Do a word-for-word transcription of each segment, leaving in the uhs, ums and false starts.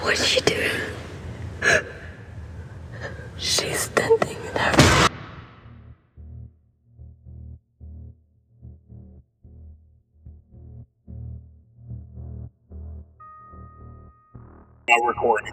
What'd she do? She's standing there. Not recording.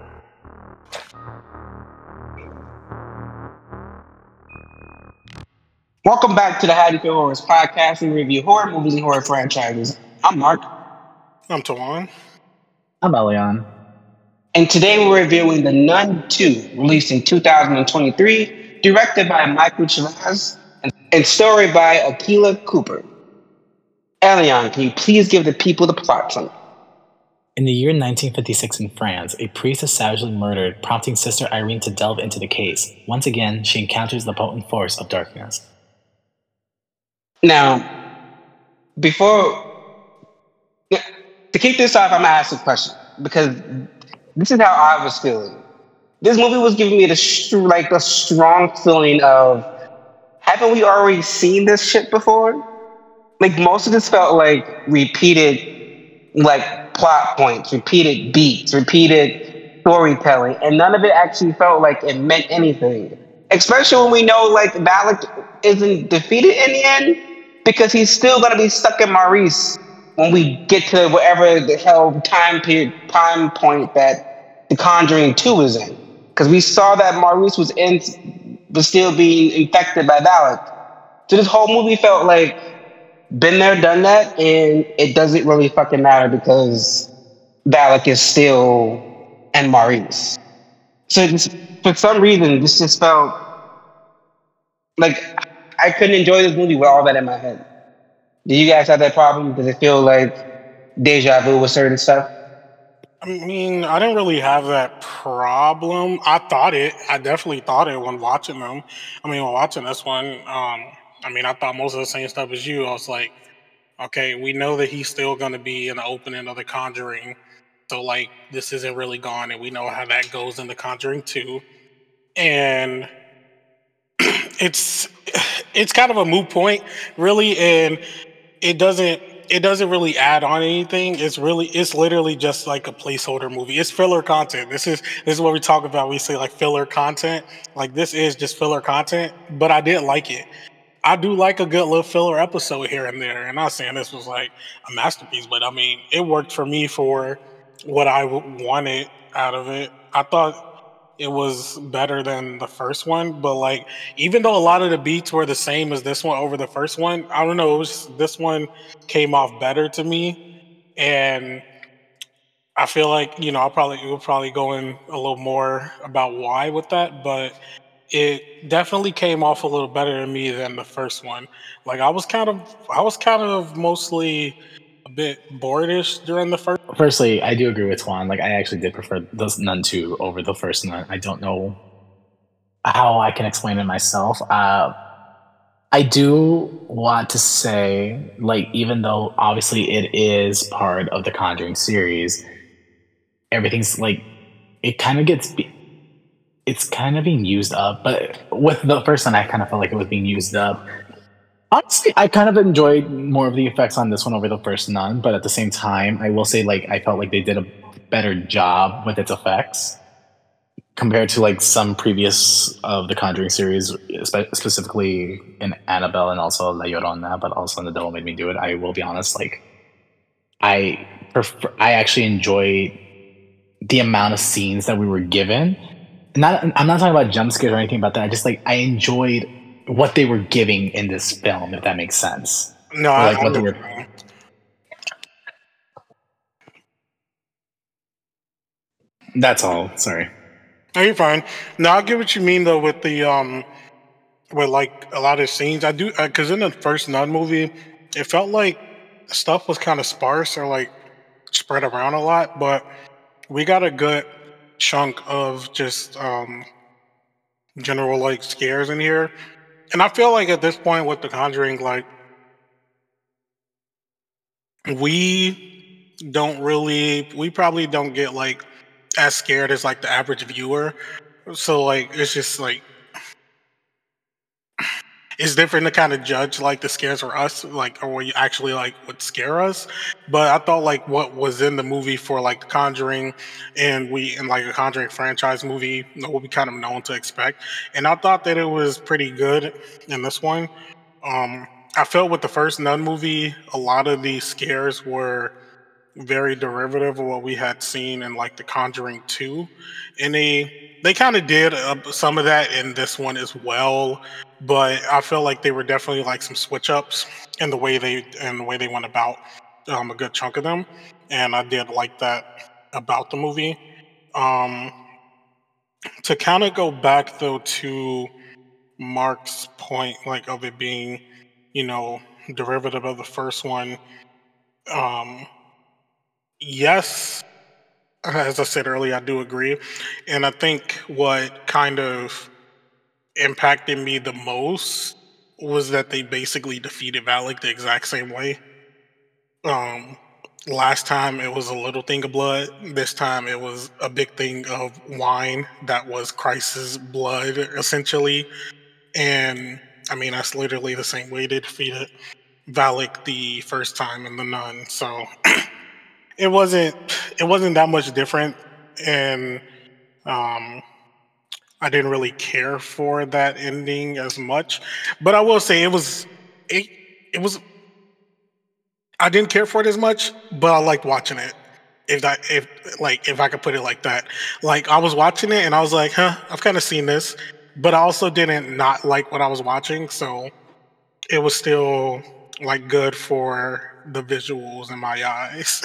Welcome back to the How Do You Feel Horrors podcast. We review horror movies and horror franchises. I'm Mark. I'm Tawan. I'm Elion. And today we're reviewing The Nun two, released in two thousand twenty-three, directed by Michael Chavez, and story by Akila Cooper. Elion, can you please give the people the plot summary? In the year nineteen fifty-six in France, a priest is savagely murdered, prompting Sister Irene to delve into the case. Once again, she encounters the potent force of darkness. Now, before... To kick this off, I'm going to ask a question, because this is how I was feeling. This movie was giving me the str- like the strong feeling of, haven't we already seen this shit before? Like, most of this felt like repeated, like, plot points, repeated beats, repeated storytelling, and none of it actually felt like it meant anything. Especially when we know, like, Valak isn't defeated in the end, because he's still gonna be stuck in Maurice when we get to whatever the hell time period, time point that The Conjuring two is in. Because we saw that Maurice was in, was still being infected by Valak. So this whole movie felt like, been there, done that, and it doesn't really fucking matter because Valak is still and Maurice. So this, for some reason, this just felt like I couldn't enjoy this movie with all that in my head. Do you guys have that problem? Does it feel like deja vu with certain stuff? I mean, I didn't really have that problem. I thought it. I definitely thought it when watching them. I mean, when watching this one, um, I mean, I thought most of the same stuff as you. I was like, okay, we know that he's still going to be in the opening of The Conjuring. So, like, this isn't really gone, and we know how that goes in The Conjuring two. And it's it's kind of a moot point, really, and it doesn't it doesn't really add on anything. It's really it's literally just like a placeholder movie. It's filler content. This is this is what we talk about. We say like filler content. Like this is just filler content, but I did like it. I do like a good little filler episode here and there. And not saying this was like a masterpiece, but I mean it worked for me for what I w- wanted out of it. I thought it was better than the first one, but like even though a lot of the beats were the same as this one over the first one, I don't know, it was, this one came off better to me, and I feel like you know I'll probably we'll probably go in a little more about why with that, but it definitely came off a little better to me than the first one. Like I was kind of I was kind of mostly a bit boordish during the first. Firstly, I do agree with Juan. Like, I actually did prefer the Nun two over the first Nun. I don't know how I can explain it myself. Uh, I do want to say, like, even though obviously it is part of the Conjuring series, everything's like, it kind of gets, be- it's kind of being used up. But with the first one, I kind of felt like it was being used up. Honestly, I kind of enjoyed more of the effects on this one over the first Nun, but at the same time, I will say, like, I felt like they did a better job with its effects compared to like some previous of the Conjuring series, spe- specifically in Annabelle and also La Llorona, but also in The Devil Made Me Do It. I will be honest, like I prefer, I actually enjoyed the amount of scenes that we were given. Not, I'm not talking about jump scares or anything about that. I just like I enjoyed what they were giving in this film, if that makes sense. No, Or, I, like I what they know were. what you mean. That's all. Sorry. No, you're fine. No, I get what you mean though with the um with like a lot of scenes. I do because in the first Nun movie, it felt like stuff was kind of sparse or like spread around a lot, but we got a good chunk of just um general like scares in here. And I feel like at this point with The Conjuring, like we don't really we probably don't get like as scared as like the average viewer. So like it's just like it's different to kind of judge like the scares for us, like or what you actually like would scare us. But I thought like what was in the movie for like The Conjuring, and we in like a Conjuring franchise movie, what we kind of known to expect, and I thought that it was pretty good in this one. Um, I felt with the first Nun movie, a lot of these scares were very derivative of what we had seen in like The Conjuring two, and they they kind of did uh, some of that in this one as well. But I felt like they were definitely like some switch ups in the way they and the way they went about um, a good chunk of them, and I did like that about the movie. Um, to kind of go back though to Mark's point, like of it being, you know, derivative of the first one. Um, yes, as I said earlier, I do agree. And I think what kind of impacted me the most was that they basically defeated Valak the exact same way. Um, last time it was a little thing of blood. This time it was a big thing of wine that was Christ's blood, essentially. And I mean, that's literally the same way they defeated Valak the first time in The Nun. So it wasn't it wasn't that much different, and um, I didn't really care for that ending as much. But I will say it was it it was I didn't care for it as much, but I liked watching it. If that if like if I could put it like that, like I was watching it and I was like, huh, I've kind of seen this, but I also didn't not like what I was watching, so it was still like good for the visuals in my eyes.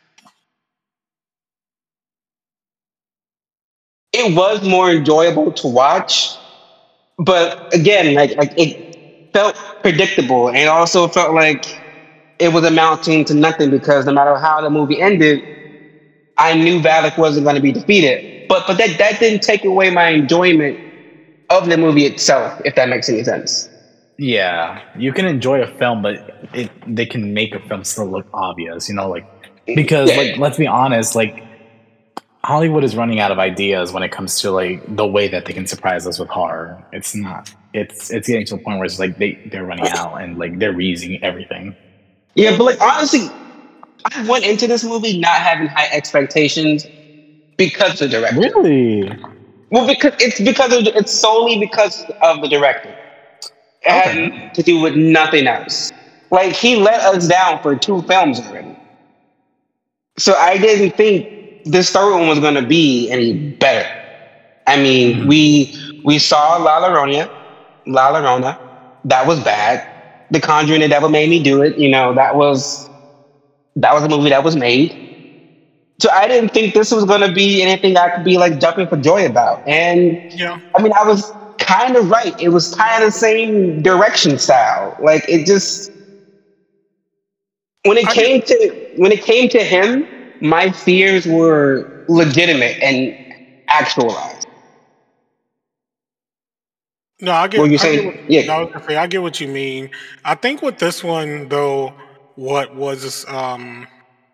It was more enjoyable to watch, but again, like like it felt predictable, and also felt like it was amounting to nothing because no matter how the movie ended, I knew Valak wasn't going to be defeated. But but that that didn't take away my enjoyment of the movie itself, if that makes any sense. Yeah, you can enjoy a film, but it they can make a film still look obvious, you know, like because Yeah. like let's be honest, like Hollywood is running out of ideas when it comes to like the way that they can surprise us with horror. It's not. It's it's getting to a point where it's like they they're running out and like they're reusing everything. Yeah, but like honestly, I went into this movie not having high expectations because of the director. Really? Well, because it's because of it's solely because of the director. It had Okay. nothing to do with nothing else. Like he let us down for two films already. So I didn't think this third one was gonna be any better. I mean, Mhm. we we saw La Llorona, La Llorona. That was bad. The Conjuring, the Devil Made Me Do It. You know, that was that was a movie that was made. So I didn't think this was gonna be anything I could be like jumping for joy about. And Yeah, I mean, I was kind of right. It was kind of the same direction style. Like it just when it I get. came to when it came to him, my fears were legitimate and actualized. No, I What get. you I get. What, saying? Yeah. no, I was gonna say, I get what you mean. I think with this one though, what was um,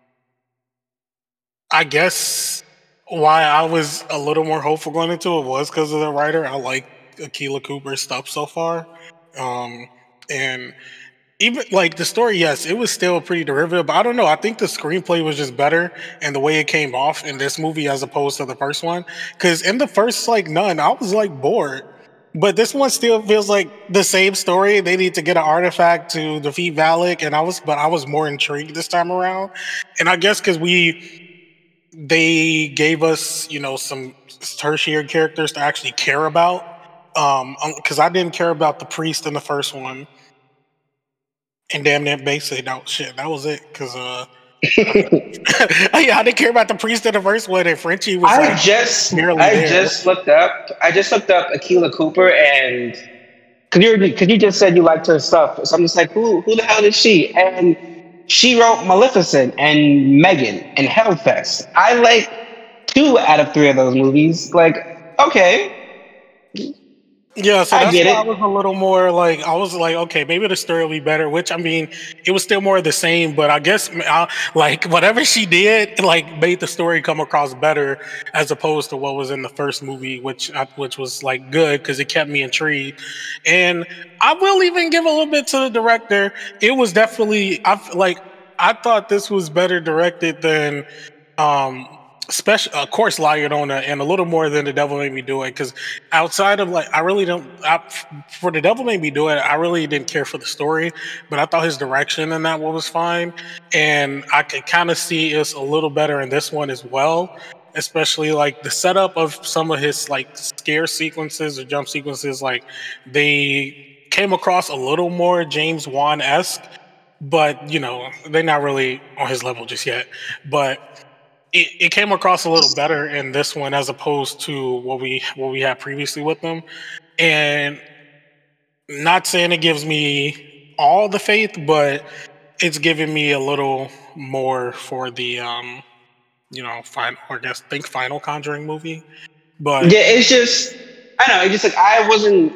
I guess why I was a little more hopeful going into it was because of the writer. I like Akilah Cooper's stuff so far, um, and even like the story, yes, it was still pretty derivative, but I don't know. I think the screenplay was just better and the way it came off in this movie as opposed to the first one. Because in the first like Nun, I was like bored. But this one still feels like the same story. They need to get an artifact to defeat Valak, and I was, but I was more intrigued this time around. And I guess because we they gave us, you know, some tertiary characters to actually care about. Um, because I didn't care about the priest in the first one, and damn that basically no shit. That was it. Cause uh, yeah, I didn't care about the priest in the first one, and Frenchie was I like just barely I there. just looked up I just looked up Akilah Cooper and because you because you just said you liked her stuff, so I'm just like who who the hell is she? And she wrote Maleficent and Megan and Hellfest. I like two out of three of those movies. Like okay, Yeah, so I that's get why I it. was a little more like I was like, okay, maybe the story will be better. Which I mean, it was still more of the same, but I guess I, like whatever she did, like made the story come across better as opposed to what was in the first movie, which I, which was like good because it kept me intrigued. And I will even give a little bit to the director. It was definitely I f- like I thought this was better directed than. Um, Special, of course, La Llorona, and a little more than The Devil Made Me Do It. Because outside of like, I really don't. I, for The Devil Made Me Do It, I really didn't care for the story, but I thought his direction in that one was fine, and I could kind of see it's a little better in this one as well. Especially like the setup of some of his like scare sequences or jump sequences, like they came across a little more James Wan esque, but you know they're not really on his level just yet. But it, it came across a little better in this one as opposed to what we what we had previously with them. And not saying it gives me all the faith, but it's giving me a little more for the um, you know, final or I guess think final Conjuring movie. But Yeah, it's just I know. It's just like I wasn't.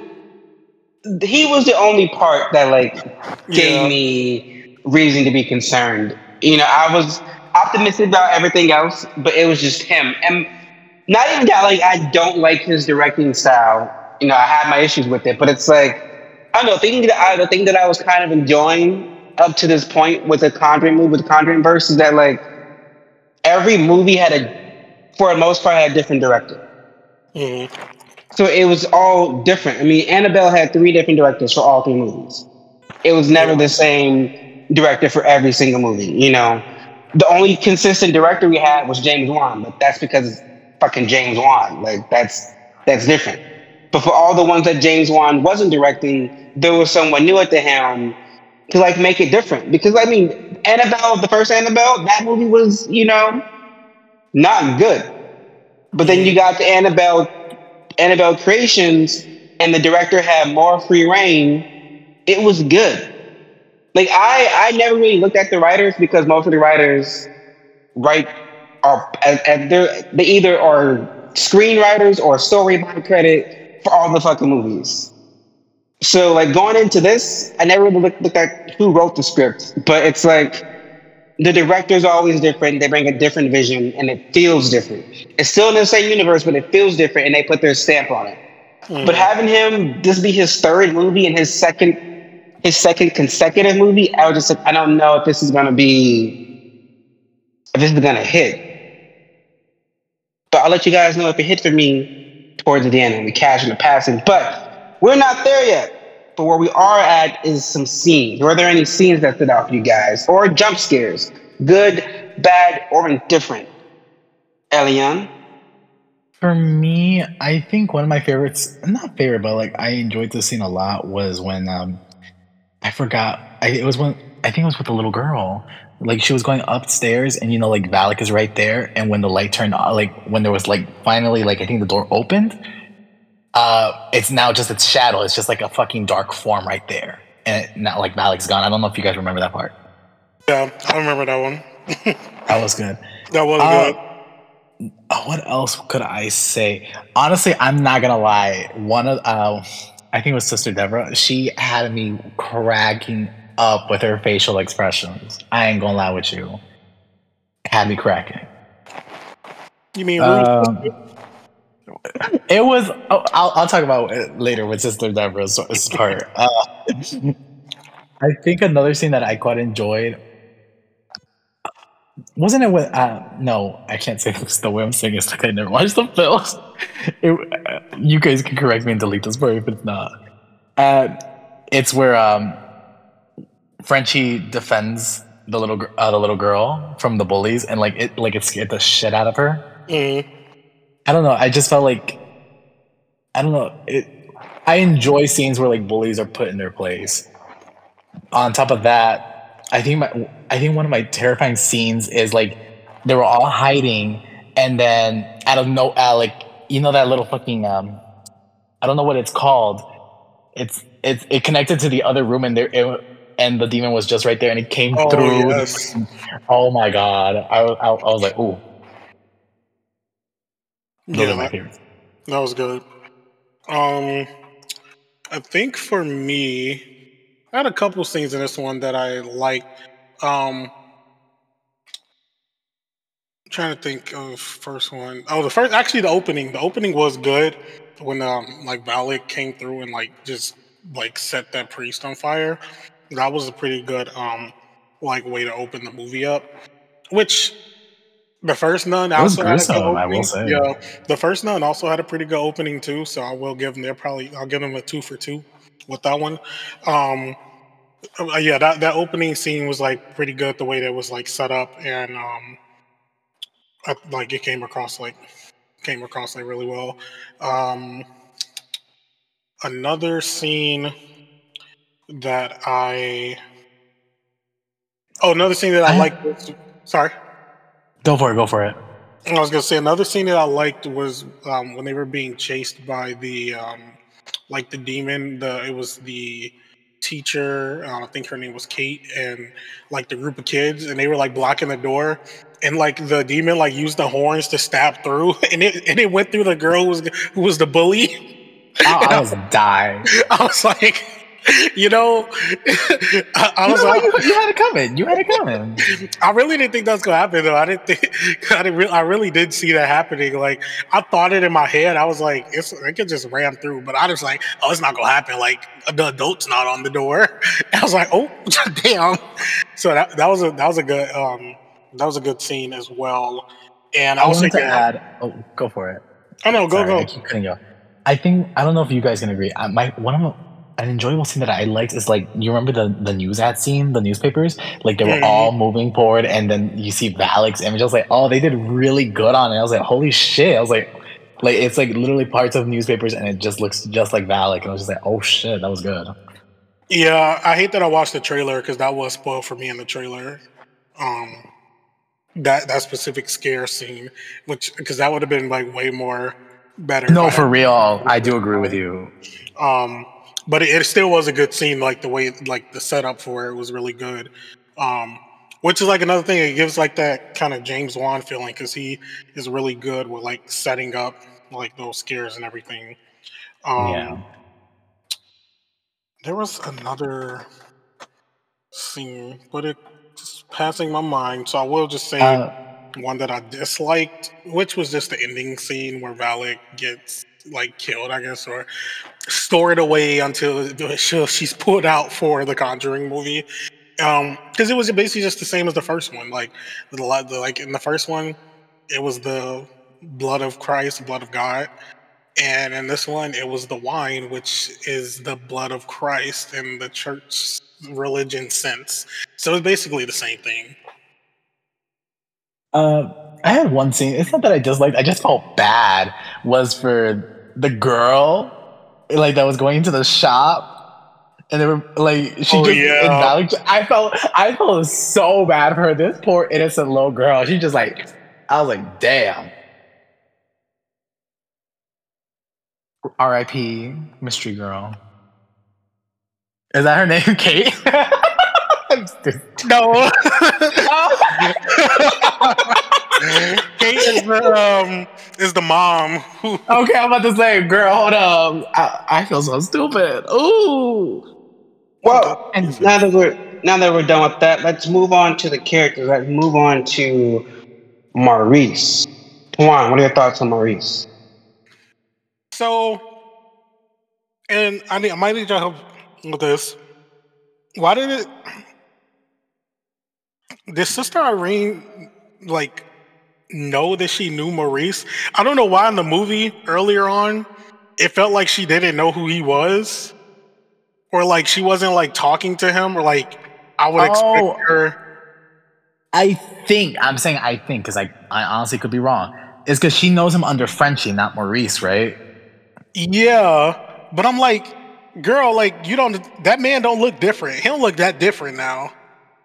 He was the only part that like gave yeah, me reason to be concerned. You know, I was optimistic about everything else, but it was just him. And not even that like I don't like his directing style. You know, I have my issues with it, but it's like I don't know. Thinking that I, the thing that I was kind of enjoying up to this point with the Conjuring movie, with the Conjuring verse, is that like every movie had a, for the most part, had a different director. mhm, So it was all different. I mean, Annabelle had three different directors for all three movies. It was never yeah, the same director for every single movie. You know, the only consistent director we had was James Wan, but that's because it's fucking James Wan. Like that's that's different. But for all the ones that James Wan wasn't directing, there was someone new at the helm to like make it different. Because I mean, Annabelle, the first Annabelle, that movie was you know not good. But then you mhm, got the Annabelle Annabelle Creations, and the director had more free reign. It was good. Like I, I never really looked at the writers because most of the writers write are at, at their, they either are screenwriters or storyboard credit for all the fucking movies. So like going into this, I never really looked, looked at who wrote the script, but it's like the director's always different. They bring a different vision, and it feels different. It's still in the same universe, but it feels different, and they put their stamp on it. But mhm. having him this be his third movie and his second his second consecutive movie, I was just like, I don't know if this is gonna be if this is gonna hit. But I'll let you guys know if it hit for me towards the end and we cash in the passing. But we're not there yet. But where we are at is some scenes. Were there any scenes that stood out for you guys? Or jump scares? Good, bad, or indifferent? Elian? For me, I think one of my favorites, not favorite, but like I enjoyed this scene a lot was when um I forgot. I, it was when I think it was with the little girl. Like she was going upstairs, and you know, like Valak is right there. And when the light turned on, like when there was like finally, like I think the door opened. Uh, it's now just its shadow. It's just like a fucking dark form right there, and it, not like Valak's gone. I don't know if you guys remember that part. Yeah, I remember that one. That was good. That was Uh, good. uh, what else could I say? Honestly, I'm not gonna lie. One of uh, I think it was Sister Deborah. She had me cracking up with her facial expressions. I ain't gonna lie with you. Had me cracking. You mean Ruth? Um, it was. Oh, I'll, I'll talk about it later with Sister Deborah's part. Uh, I think another scene that I quite enjoyed wasn't it with. Uh, no, I can't say this. The way I'm saying is like I never watched the film. It, uh, you guys can correct me and delete this part if it's not. Uh, it's where um, Frenchie defends the little gr- uh, the little girl from the bullies, and like it like it scared the shit out of her. Mhm. I don't know. I just felt like I don't know. It. I enjoy scenes where like bullies are put in their place. On top of that, I think my I think one of my terrifying scenes is like they were all hiding, and then out of no, uh, like you know that little fucking um, I don't know what it's called. It's it's it connected to the other room, and there it, and the demon was just right there, and it came Oh through. The yes. fucking, oh my god! I, I I was like, ooh, those are Yeah, my that, favorites. that was good. Um, I think for me, I had a couple scenes in this one that I liked. Um, trying to think of first one. Oh, the first actually the opening. The opening was good when um like Valak came through and like just like set that priest on fire. That was a pretty good um like way to open the movie up. Which the first nun It was also had a good gruesome, I will opening. say. Yeah, the first nun also had a pretty good opening too. So I will give them. They're probably I'll give them a two for two with that one. Um, uh, yeah, that that opening scene was like pretty good. The way that was like set up and um, I, like it came across like came across like really well. Um, another scene that I oh another scene that I I liked was sorry. go for it. Go for it. I was gonna say another scene that I liked was um, when they were being chased by the um, like the demon. The it was the teacher. Uh, I think her name was Kate, and like the group of kids, and they were like blocking the door. And like the demon like used the horns to stab through, and it and it went through the girl who was who was the bully. I, And I I, was dying. I was like, you know, I, I You was know what? like, You, you had it coming. You had it coming. I really didn't think that was gonna happen though. I didn't think I didn't. Re- I really did see that happening. Like I thought it in my head. I was like, it's it could just ram through. But I was like, oh, it's not gonna happen. Like the adult's not on the door. I was like, oh, damn. So that that was a that was a good um that was a good scene as well. And I also, wanted to yeah. add. Oh, go for it. Oh no, go Sorry, I go. keep cutting you off. I think I don't know if you guys can agree. I, my one of an enjoyable scene that I liked is like you remember the the news ad scene, the newspapers, like they were Mhm. all moving forward, and then you see Valak's image. I was like, oh, they did really good on it. I was like, holy shit! I was like, like it's like literally parts of newspapers, and it just looks just like Valak, and I was just like, oh shit, that was good. Yeah, I hate that I watched the trailer because that was spoiled for me in the trailer. Um, that that specific scare scene, which because that would have been like way more better. If No, I for had, real, I do agree with you. um, but it, it still was a good scene. Like the way, like the setup for it was really good. Um, which is like another thing. It gives like that kind of James Wan feeling because he is really good with like setting up like those scares and everything. Yeah. Um, there was another scene, but it's passing my mind. So I will just say Uh, one that I disliked, which was just the ending scene where Valak gets like killed, I guess, or stored away until she- she's put out for the Conjuring movie. Um, because it was basically just the same as the first one. Like the, the like in the first one, it was the blood of Christ, blood of God. And in this one, it was the wine, which is the blood of Christ in the church religion sense. So it's basically the same thing. Uh, I had one scene. It's not that I disliked. I just felt bad. Was for the girl, like that was going into the shop, and they were like, she Oh just in yeah, Valley. I felt, I felt so bad for her. This poor innocent little girl. She just like, I was like, damn. R I P Mystery Girl. Is that her name, Kate? I'm just- no. Kate is the um is the mom who Okay, I'm about to say, girl, hold up. I, I feel so stupid. Ooh. Well, And now that we're now that we're done with that, let's move on to the characters. Let's move on to Maurice. Juan, what are your thoughts on Maurice? so and I need I might need your help with this. Why did it did Sister Irene like know that she knew Maurice? I don't know why in the movie earlier on it felt like she didn't know who he was. Or like she wasn't like talking to him or like I would expect oh, her. I think I'm saying I think because I, I honestly could be wrong. It's because she knows him under Frenchie, not Maurice, right? Yeah, but I'm like, girl, like you don't. That man don't look different. He don't look that different now.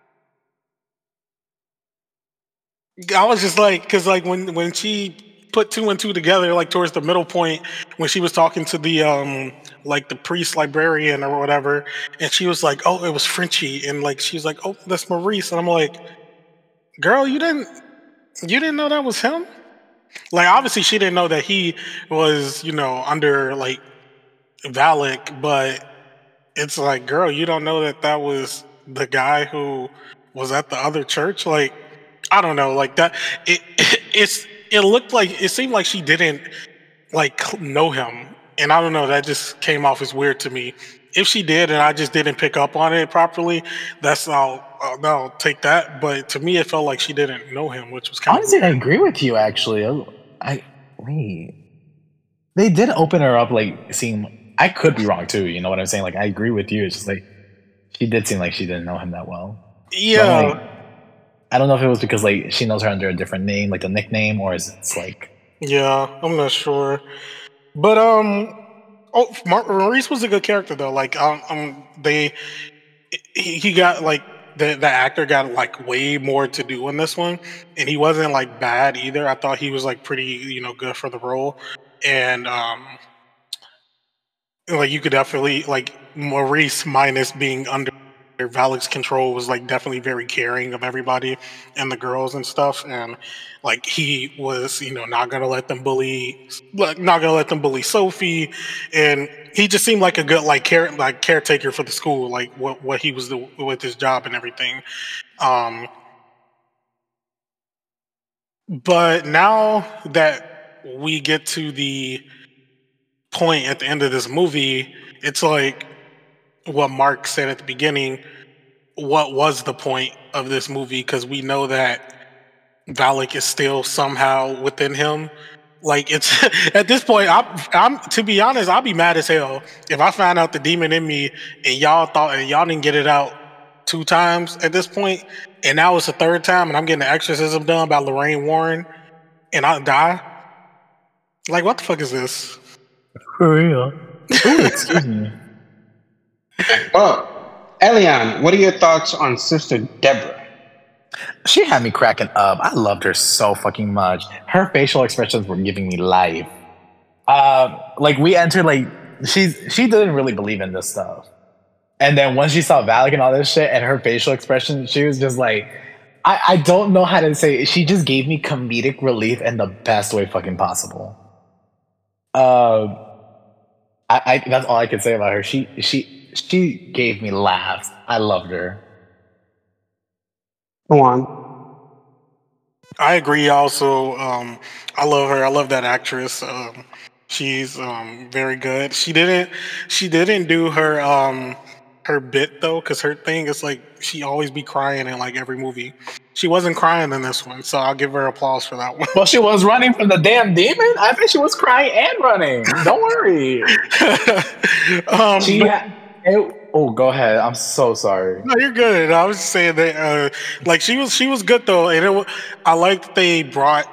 I was just like, because like when when she put two and two together, like towards the middle point, when she was talking to the um like the priest librarian or whatever, and she was like, oh, it was Frenchie, and like she was like, oh, that's Maurice, and I'm like, girl, you didn't you didn't know that was him. Like obviously she didn't know that he was, you know, under like Valak, but it's like, girl, you don't know that that was the guy who was at the other church. Like, I don't know, like that. It it's it looked like it seemed like she didn't like know him, and I don't know. That just came off as weird to me. If she did, and I just didn't pick up on it properly, that's I'll I'll, I'll take that. But to me, it felt like she didn't know him, which was kind Honestly, of I agree with you. Actually, I, I wait. They did open her up, like seem. I could be wrong too. You know what I'm saying? Like I agree with you. It's just like she did seem like she didn't know him that well. yeah. So I'm like, I don't know if it was because like she knows her under a different name, like a nickname, or is it like Yeah, I'm not sure. But um, oh, Mar- Maurice was a good character though. Like um, um they he, he got like the the actor got like way more to do in this one, and he wasn't like bad either. I thought he was like pretty you know good for the role, and um like you could definitely like Maurice minus being under Valak's control was like definitely very caring of everybody and the girls and stuff, and like he was you know not gonna let them bully like not gonna let them bully Sophie, and he just seemed like a good like care like caretaker for the school, like what what he was doing with his job and everything. Um, but now that we get to the point at the end of this movie, it's like what Mark said at the beginning. What was the point of this movie? Because we know that Valak is still somehow within him. Like it's at this point, I'm, I'm to be honest, I'll be mad as hell if I find out the demon in me and y'all thought and y'all didn't get it out two times at this point, and now it's the third time, and I'm getting the exorcism done by Lorraine Warren, and I die. Like, what the fuck is this? for real? Ooh, excuse me. Well, Elian, what are your thoughts on Sister Deborah? She had me cracking up. I loved her so fucking much. Her facial expressions were giving me life. Um, like we entered, like she's she didn't really believe in this stuff, and then once she saw Valak and all this shit, and her facial expression, she was just like, I I don't know how to say it. She just gave me comedic relief in the best way fucking possible. Um, I, I that's all I can say about her. She she she gave me laughs. I loved her. Go on. I agree. Also, um, I love her. I love that actress. Um, she's um, very good. She didn't. She didn't do her um, her bit though, because her thing is like she always be crying in like every movie. She wasn't crying in this one, so I'll give her applause for that one. Well, she was running from the damn demon. I think she was crying and running. Don't worry. um, She. but- Ha- it, oh, go ahead. I'm so sorry. No, you're good. I was just saying that, uh, like she was, she was good though, and it. wa- I like that they brought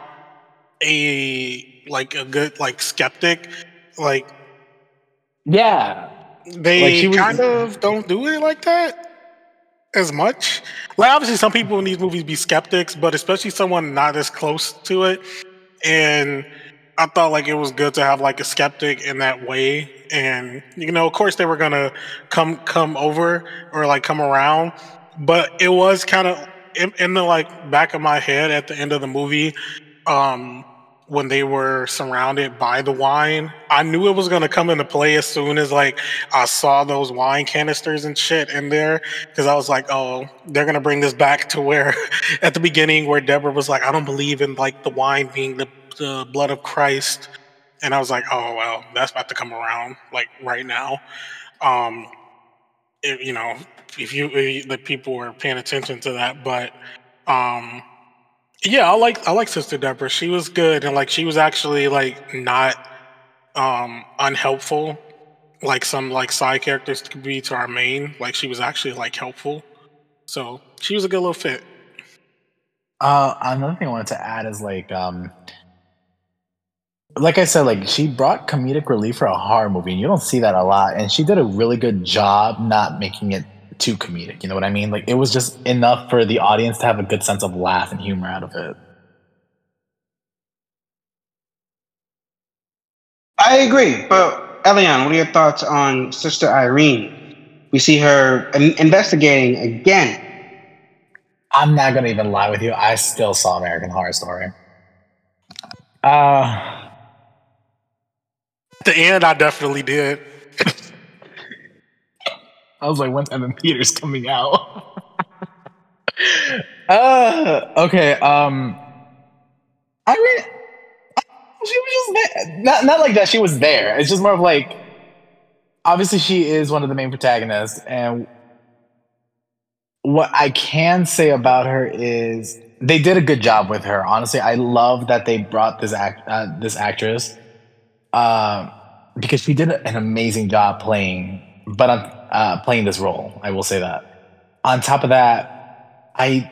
a like a good like skeptic, like Yeah. they Like, she was- kind of don't do it like that as much. Like obviously, some people in these movies be skeptics, but especially someone not as close to it. And I thought like it was good to have like a skeptic in that way. And you know, of course, they were gonna come come over or like come around, but it was kind of in, in the like back of my head at the end of the movie. Um, when they were surrounded by the wine, I knew it was gonna come into play as soon as like I saw those wine canisters and shit in there, because I was like, oh, they're gonna bring this back to where at the beginning where Deborah was like, I don't believe in like the wine being the, the blood of Christ, and I was like, oh well, that's about to come around like right now. Um, if, you know, if you if the people were paying attention to that, but um. Yeah, I like I like Sister Deborah. She was good, and like she was actually like not um unhelpful like some like side characters could be to our main. Like she was actually like helpful, so she was a good little fit. Uh, another thing I wanted to add is like, um, like I said, like she brought comedic relief for a horror movie, and you don't see that a lot. And she did a really good job not making it too comedic. You know what I mean? Like it was just enough for the audience to have a good sense of laugh and humor out of it. I agree, but Elian, what are your thoughts on Sister Irene? We see her in- investigating again. I'm not gonna even lie with you. I still saw American Horror Story. Uh, At the end, I definitely did. I was like, when's Evan Peters coming out? uh, okay. Um, I mean, she was just there. Not not like that. She was there. It's just more of like, obviously, she is one of the main protagonists, and what I can say about her is they did a good job with her. Honestly, I love that they brought this act uh, this actress um, because she did an amazing job playing, but I'm uh, playing this role. I will say that. On top of that, I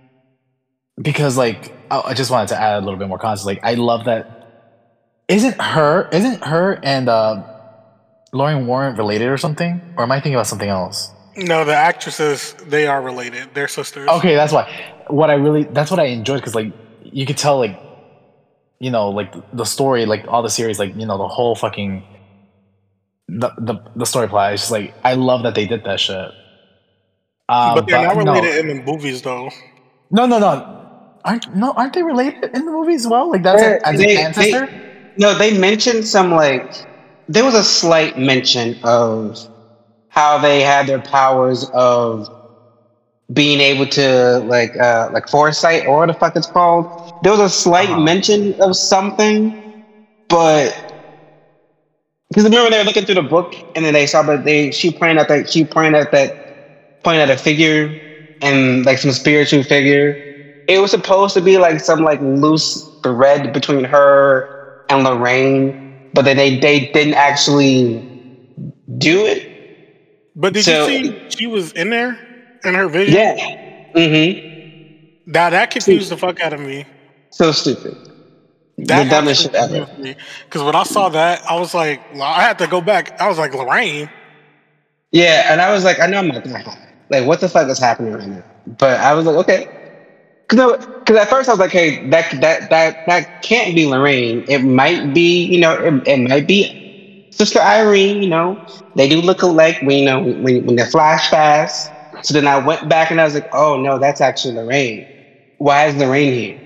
because like I I just wanted to add a little bit more context. Like I love that. Isn't her? Isn't her and uh, Lauren Warren related or something? Or am I thinking about something else? No, the actresses, they are related. They're sisters. Okay, that's why. What I really, that's what I enjoyed because like you could tell like, you know, like the story, like all the series, like you know the whole fucking the the, the story plot. It's just like I love that they did that shit. Um, but they're not no. related in the movies, though. No, no, no. Aren't no? Aren't they related in the movies as well? Like that's They're- an, as they- an ancestor. they- no, they mentioned some like there was a slight mention of how they had their powers of being able to like uh like foresight or what the fuck it's called. There was a slight Uh-huh. mention of something, but because remember they were looking through the book and then they saw that they she pointed at that she pointed at that pointed at a figure and like some spiritual figure. It was supposed to be like some like loose thread between her and Lorraine, but then they they didn't actually do it. But did So- you see she was in there in her vision? Yeah. Mm-hmm. Now that confused the fuck out of me. So stupid. That The dumbest shit ever. Because when I saw that, I was like, I had to go back. I was like, Lorraine. Yeah, and I was like, I know I'm not gonna happen. Like, what the fuck is happening right now? But I was like, okay. Because at first I was like, hey, that that that that can't be Lorraine. It might be, you know, it, it might be Sister Irene. You know, they do look alike. When you know when when they flash fast. So then I went back and I was like, oh no, that's actually Lorraine. Why is Lorraine here?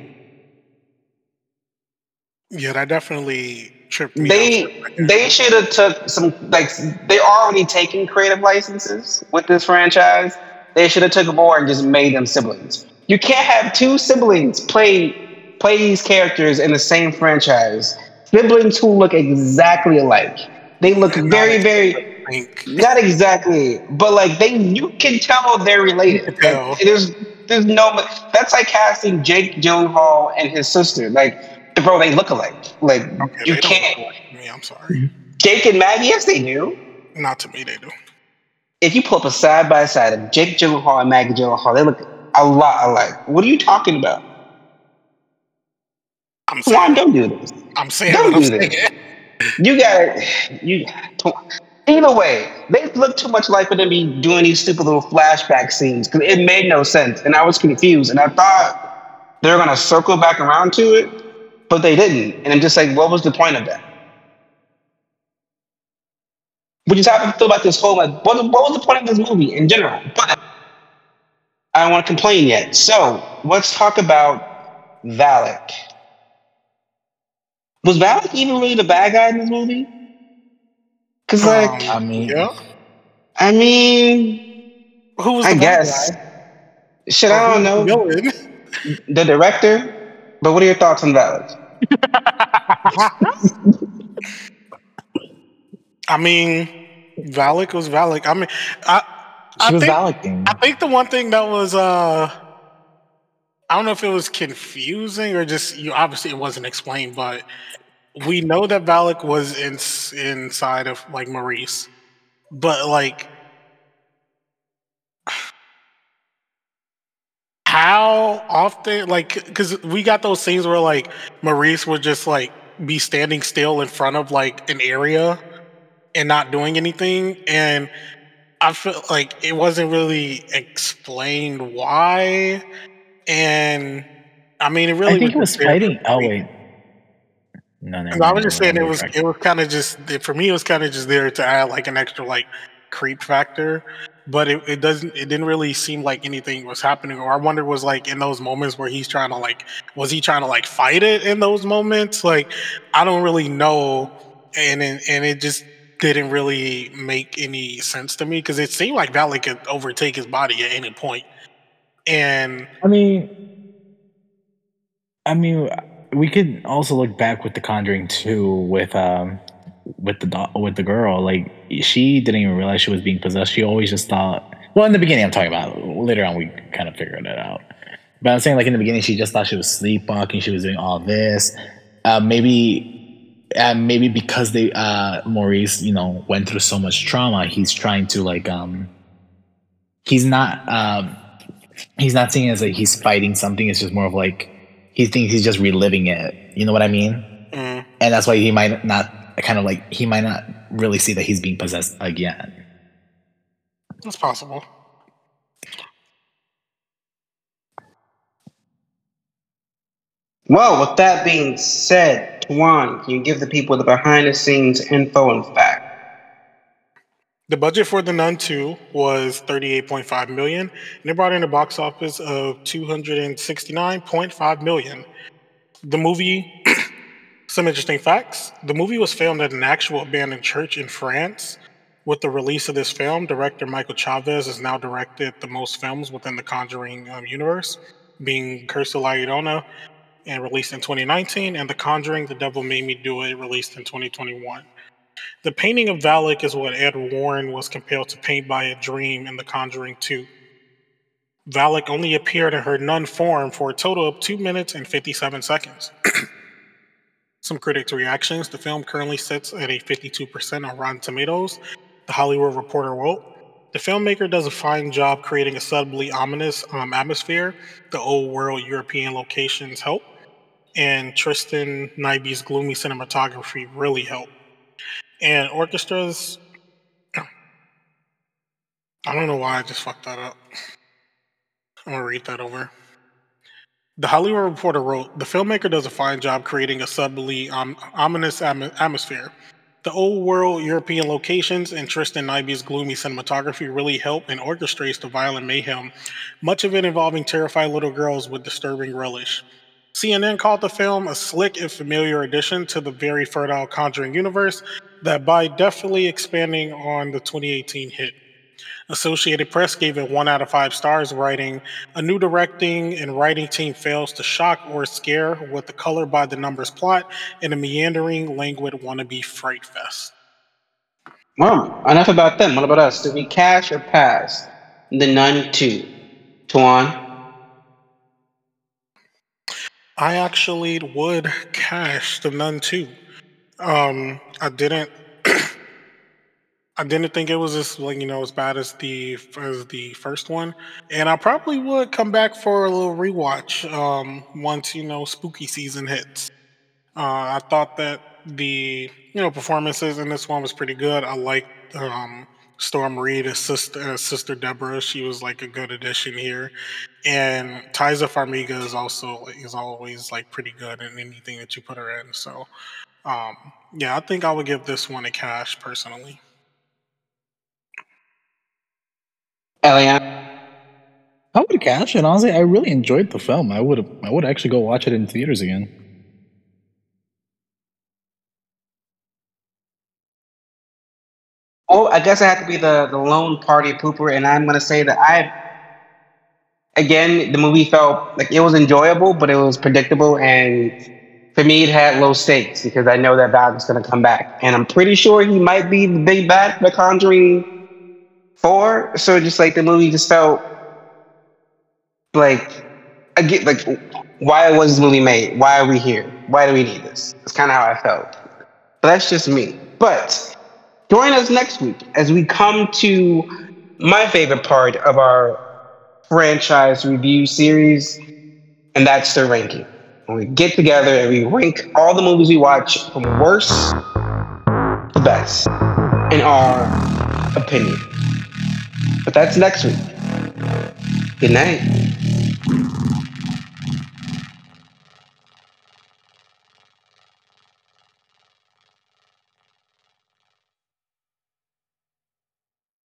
Yeah, that definitely tripped me They out. they should have took some like they're already taking creative licenses with this franchise. They should have took more and just made them siblings. You can't have two siblings play play these characters in the same franchise. Siblings who look exactly alike. They look very very Think. not exactly, but like they you can tell they're related. You can tell. Like, there's there's no that's like casting Jake Gyllenhaal and his sister. Like bro, they look alike. Like Okay, you they don't can't. look like me. I'm sorry. Jake and Maggie, yes, they do. Not to me, they do. If you pull up a side by side of Jake Gyllenhaal and Maggie Gyllenhaal, they look a lot alike. What are you talking about? I'm Juan, saying. don't do this. I'm saying. Don't What I'm do saying. this. You got you. Either way, they look too much like for them to be doing these stupid little flashback scenes because it made no sense, and I was confused, and I thought they were gonna circle back around to it, but they didn't, and I'm just like, what was the point of that? Which is how I feel about this whole like, what, what was the point of this movie in general? But I don't want to complain yet. So let's talk about Valak. Was Valak even really the bad guy in this movie? Because like, Um, I mean, Yeah. I mean, Who was the I bad guess. guy? Shit, Or I don't who was know. the villain? The director. But what are your thoughts on Valak? I mean, Valak was Valak. I mean, I she I was think Valak. I think the one thing that was uh I don't know if it was confusing or just you obviously it wasn't explained, but we know that Valak was in, inside of like Maurice, but like how often like because we got those scenes where like Maurice would just like be standing still in front of like an area and not doing anything, and I feel like it wasn't really explained why. And I mean, it really I think it was just there fighting. for Oh me. wait, no, no. I was just saying it was it was kind of just for me it was kind of just there to add like an extra like creep factor, but it, it doesn't it didn't really seem like anything was happening. Or I wonder was like in those moments where he's trying to like was he trying to like fight it in those moments? Like I don't really know, and it, and it just didn't really make any sense to me because it seemed like Valak could overtake his body at any point. And I mean, I mean, we could also look back with The Conjuring two with um with the do- with the girl. Like she didn't even realize she was being possessed. She always just thought. Well, in the beginning, I'm talking about. Later on, we kind of figured it out. But I'm saying, like in the beginning, she just thought she was sleepwalking. She was doing all this. Uh, maybe, uh, maybe because they uh, Maurice, you know, went through so much trauma, he's trying to like um. He's not. Um, he's not seeing it as like he's fighting something. It's just more of like he thinks he's just reliving it. You know what I mean? Mm. And that's why he might not kind of like he might not really see that he's being possessed again. That's possible. Well, with that being said, Tuan, can you give the people the behind the scenes info and fact? The budget for The Nun two was thirty-eight point five million dollars, and it brought in a box office of two hundred sixty-nine point five million dollars. The movie, some interesting facts. The movie was filmed at an actual abandoned church in France. With the release of this film, director Michael Chavez has now directed the most films within the Conjuring um, universe, being Curse of La Llorona, and released in twenty nineteen, and The Conjuring, The Devil Made Me Do It, released in twenty twenty-one. The painting of Valak is what Ed Warren was compelled to paint by a dream in The Conjuring two. Valak only appeared in her nun form for a total of two minutes and fifty-seven seconds. Some critics' reactions. The film currently sits at a fifty-two percent on Rotten Tomatoes. The Hollywood Reporter wrote, "The filmmaker does a fine job creating a subtly ominous um, atmosphere. The old world European locations help, and Tristan Nyby's gloomy cinematography really help. And orchestras, I don't know why I just fucked that up. I'm gonna read that over. The Hollywood Reporter wrote, "The filmmaker does a fine job creating a subtly um, ominous atm- atmosphere. The old world European locations and Tristan Nyby's gloomy cinematography really help and orchestrates the violent mayhem, much of it involving terrified little girls with disturbing relish." C N N called the film a slick and familiar addition to the very fertile Conjuring universe that by definitely expanding on the twenty eighteen hit. Associated Press gave it one out of five stars, writing, "A new directing and writing team fails to shock or scare with the color by the numbers plot and a meandering, languid wannabe fright fest." Well, enough about them. What about us? Did we cash or pass The Nun two? Tuan? I actually would cash The Nun two. Um, I didn't. I didn't think it was as like you know as bad as the as the first one, and I probably would come back for a little rewatch um, once you know spooky season hits. Uh, I thought that the you know performances in this one was pretty good. I liked um, Storm Reed as sister, as sister Deborah. She was like a good addition here, and Tiza Farmiga is also is always like pretty good in anything that you put her in. So um, yeah, I think I would give this one a cash personally. Elian? I would catch it. Honestly, I really enjoyed the film. I would I would actually go watch it in theaters again. Oh, I guess I have to be the, the lone party pooper, and I'm going to say that I, again, the movie felt like it was enjoyable, but it was predictable, and for me, it had low stakes because I know that Val is going to come back, and I'm pretty sure he might be the big bad for The Conjuring four. So just like the movie just felt like, I get like, why was this movie made? Why are we here? Why do we need this? That's kind of how I felt. But that's just me. But join us next week as we come to my favorite part of our franchise review series, and that's the ranking. When we get together and we rank all the movies we watch from worst to best in our opinion. But that's next week. Good night.